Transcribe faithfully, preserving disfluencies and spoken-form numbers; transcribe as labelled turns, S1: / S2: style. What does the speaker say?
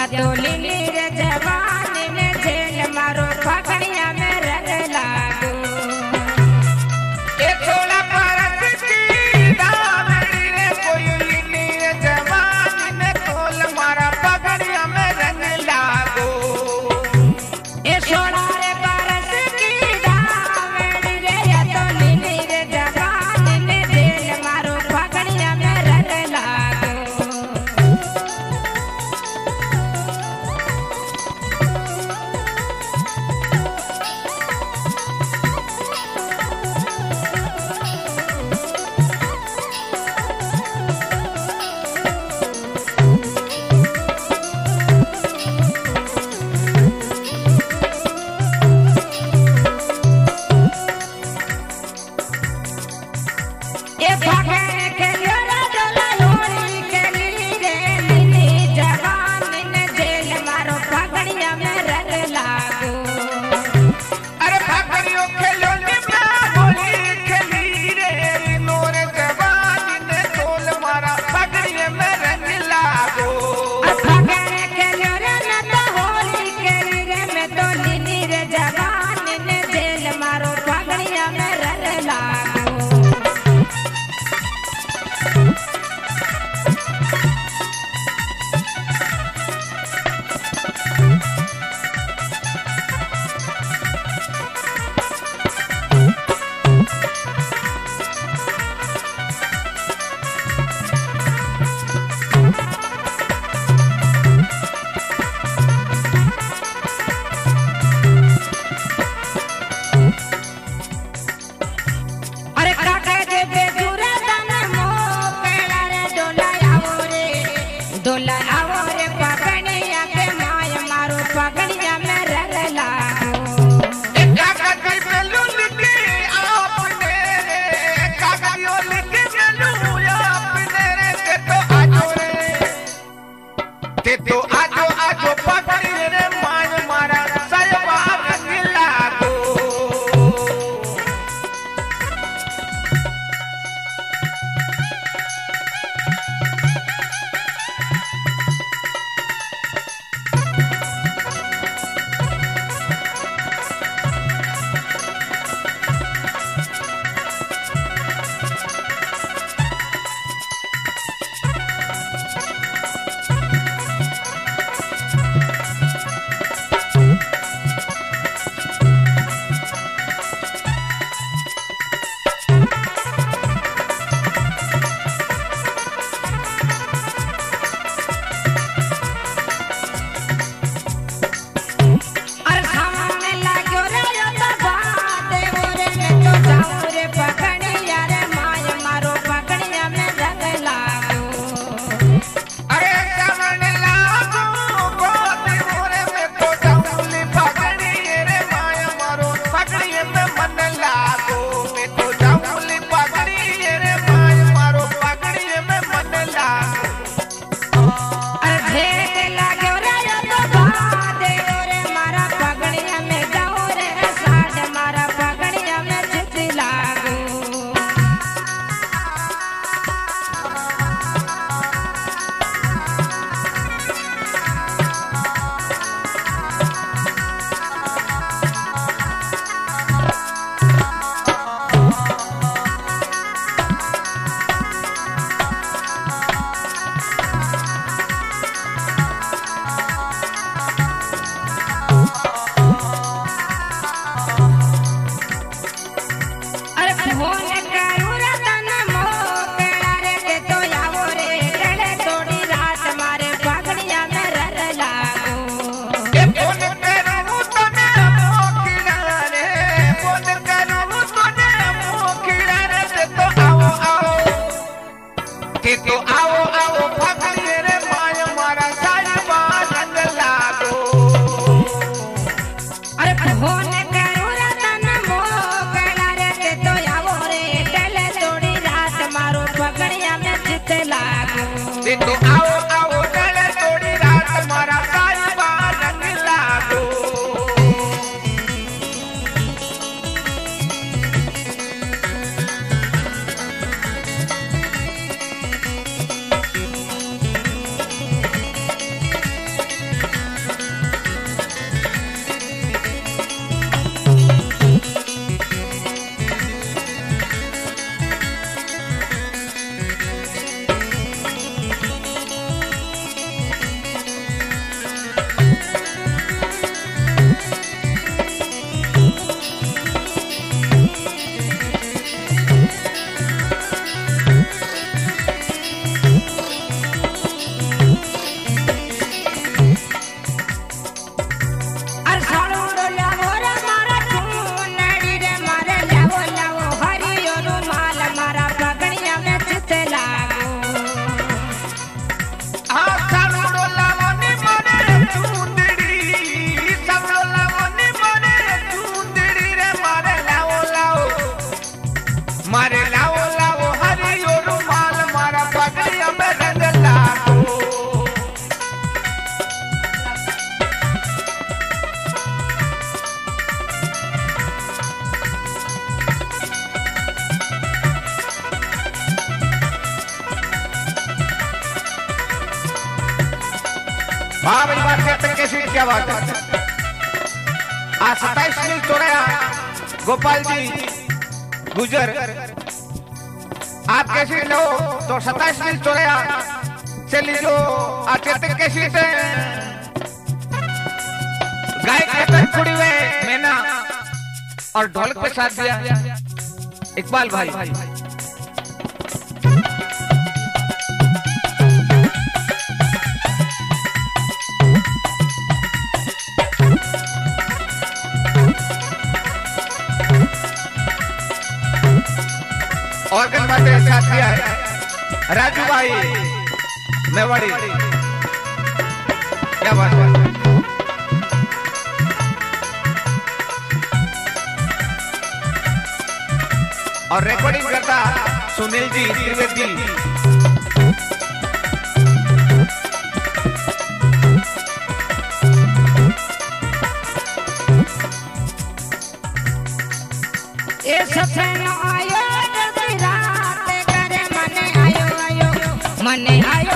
S1: तो लीली रे जवानी ने झेल मारो पकड़िया में रंग लागो
S2: ए थोड़ा परत की दावड़ी रे कोई लीली रे जवानी ने खोल मारा पकड़िया में रंग लागो
S1: ए छोड़ा रे परत की दावड़ी रे या तो लीली रे जवानी ने झेल मारो पकड़िया में रंग लागो ए भागे के लोरा डोला लोरी के लीली रे लीली जवानी ने झेल मारो पकड़िया में रंग लागो
S2: अरे भागरियो खेलो निम्ना होली खेली रे नोर जवानी ने खोल मारा पकड़िया में रंग लागो
S1: भागे के लोरा न तो होली के लीरे में तो लीली रे जवानी ने झेल मारो पकड़िया में रंग लागो अरे काका जे बेजुरा दन मो पेड़ा रे डोला आवो रे डोला आवो रे पकड़िया के माय मारो पकड़िया में रंग लागो
S2: काका की बेलू लिखे आपने रे काका यो लिखे बेलू आपने रे ते तो आजो रे ते तो आजो आजो पकड़ी रे मान मारा सायबा रंग लागो
S1: अरे सामने लागो रे यो तो बाते ओरे में तो जाओ रे पकड़िया रे माय मारो पकड़िया में रंग लागो
S2: अरे सामने लागो गोदी मोरे में तो जाऊली पकड़ी रे माया मारो पकड़ी में मन लागो मैं तो जाऊली पकड़ी रे माया मारो पकड़ी में मन लागो
S1: अरे भेट लागो रे यो तो बाते ओरे मारा पकड़िया में जाओ रे साथ मारा पकड़िया में चित लागो अरे फोन करू रे तन मो पेड़ा रे ते तो आवो रे डले थोड़ी रात मारे पकड़िया में रर लागो
S2: ए फोन करूं तने मोखिला रे फोन करूं तने मोखिला रे ते तो आओ आओ ते तो आओ आओ पकड़ी रे माया मारा सायबा रंग लागो
S1: अरे फोन करू रे तन मो पेड़ा रे ते तो आवो रे डले थोड़ी रात मारो पकड़िया में चित लागो
S2: ते तो आओ आओ डले थोड़ी रात मारा सायबा रंग लागो वाह भाई बात करते कैसी क्या बात है। आज सत्ताईस मिल चौराया गोपाल जी गुजर आप कैसी लो तो सत्ताईस मिल चौराया से लीजो आज कहते कैसी से गाय कहते कुड़ी हुए मैना और ढोलक पे साथ दिया इकबाल भाई ऑर्गन बातें साथ दिया है राजू भाई मेवाड़ी क्या बात है। और रिकॉर्डिंग करता सुनील जी त्रिवेदी
S1: ए सफेद आयो जल्दी रात करे मने आयो आयो मने आयो